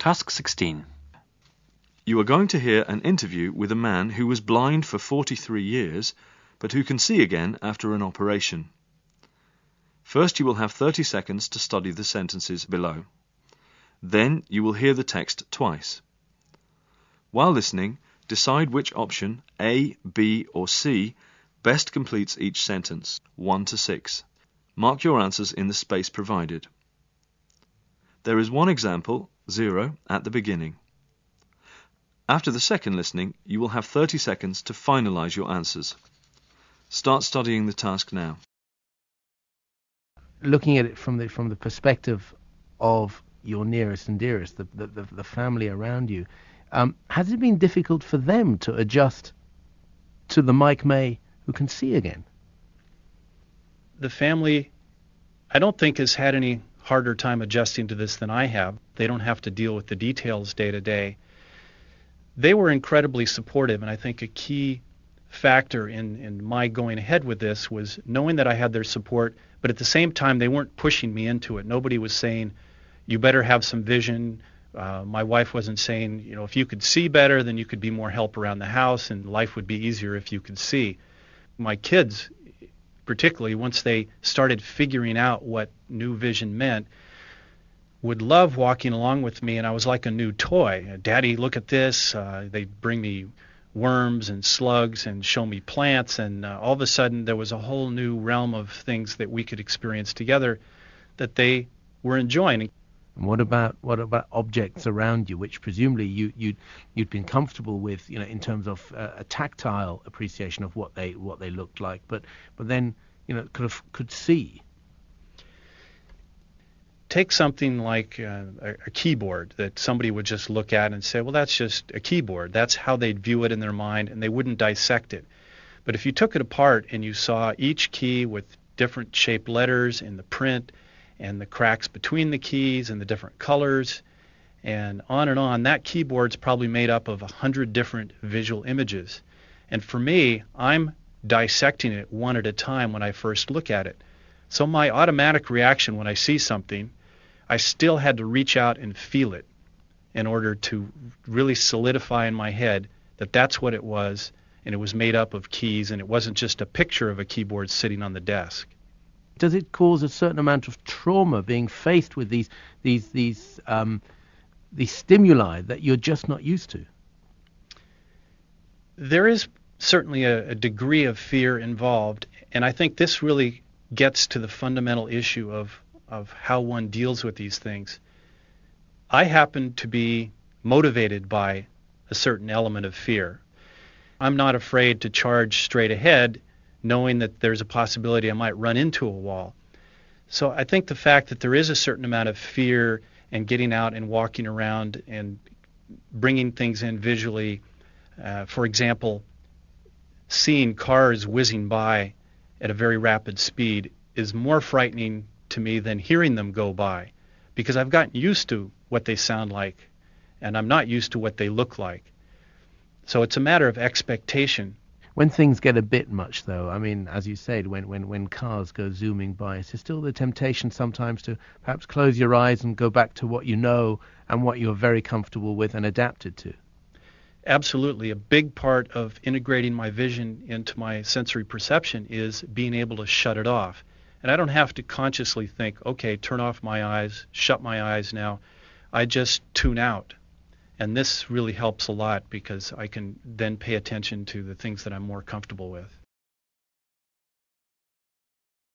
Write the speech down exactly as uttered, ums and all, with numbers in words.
Task sixteen. You are going to hear an interview with a man who was blind for forty-three years, but who can see again after an operation. First, you will have thirty seconds to study the sentences below. Then, you will hear the text twice. While listening, decide which option, A, B, or C, best completes each sentence, one to six. Mark your answers in the space provided. There is one example, zero, at the beginning. After the second listening, you will have thirty seconds to finalize your answers. Start studying the task now. Looking at it from the from the perspective of your nearest and dearest, the the, the, the family around you, um, has it been difficult for them to adjust to the Mike May who can see again? The family, I don't think, has had any harder time adjusting to this than I have. They don't have to deal with the details day to day. They were incredibly supportive, and I think a key factor in, in my going ahead with this was knowing that I had their support, but at the same time they weren't pushing me into it. Nobody was saying, you better have some vision. Uh, my wife wasn't saying, you know, if you could see better, then you could be more help around the house and life would be easier if you could see. My kids, particularly once they started figuring out what new vision meant, would love walking along with me, and I was like a new toy. Daddy, look at this. Uh, they'd bring me worms and slugs and show me plants, and uh, all of a sudden there was a whole new realm of things that we could experience together that they were enjoying. And what about what about objects around you, which presumably you you'd you'd been comfortable with, you know, in terms of uh, a tactile appreciation of what they what they looked like, but but then, you know, could have, could see. Take something like uh, a, a keyboard that somebody would just look at and say, well, that's just a keyboard. That's how they'd view it in their mind, and they wouldn't dissect it. But if you took it apart and you saw each key with different shaped letters in the print and the cracks between the keys and the different colors and on and on, that keyboard's probably made up of a hundred different visual images. And for me, I'm dissecting it one at a time when I first look at it. So my automatic reaction when I see something, I still had to reach out and feel it in order to really solidify in my head that that's what it was, and it was made up of keys, and it wasn't just a picture of a keyboard sitting on the desk. Does it cause a certain amount of trauma being faced with these these these um, these stimuli that you're just not used to? There is certainly a, a degree of fear involved, and I think this really gets to the fundamental issue of of how one deals with these things. I happen to be motivated by a certain element of fear. I'm not afraid to charge straight ahead, knowing that there's a possibility I might run into a wall. So I think the fact that there is a certain amount of fear and getting out and walking around and bringing things in visually, uh, for example, seeing cars whizzing by at a very rapid speed is more frightening to me than hearing them go by, because I've gotten used to what they sound like and I'm not used to what they look like. So it's a matter of expectation. When things get a bit much, though, I mean, as you said, when, when, when cars go zooming by, is there still the temptation sometimes to perhaps close your eyes and go back to what you know and what you're very comfortable with and adapted to? Absolutely. A big part of integrating my vision into my sensory perception is being able to shut it off. And I don't have to consciously think, okay, turn off my eyes, shut my eyes now. I just tune out. And this really helps a lot because I can then pay attention to the things that I'm more comfortable with.